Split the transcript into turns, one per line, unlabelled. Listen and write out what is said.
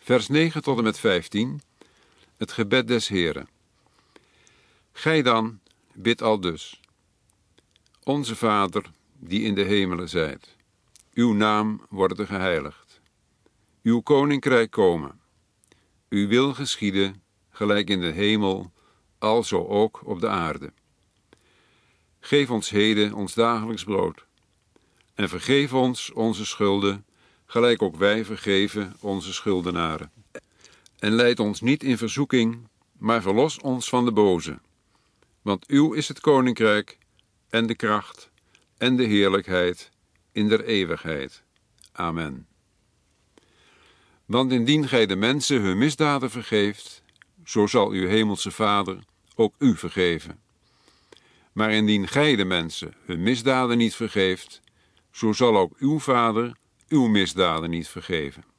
Vers 9 tot en met 15, het gebed des Heren. Gij dan, bid aldus. Onze Vader, die in de hemelen zijt, uw naam worden geheiligd. Uw koninkrijk komen. Uw wil geschieden, gelijk in de hemel, alzo ook op de aarde. Geef ons heden ons dagelijks brood. En vergeef ons onze schulden, gelijk ook wij vergeven onze schuldenaren. En leid ons niet in verzoeking, maar verlos ons van de boze. Want uw is het koninkrijk, en de kracht, en de heerlijkheid, in der eeuwigheid. Amen. Want indien gij de mensen hun misdaden vergeeft, zo zal uw hemelse Vader ook u vergeven. Maar indien gij de mensen hun misdaden niet vergeeft, zo zal ook uw Vader uw misdaden niet vergeven.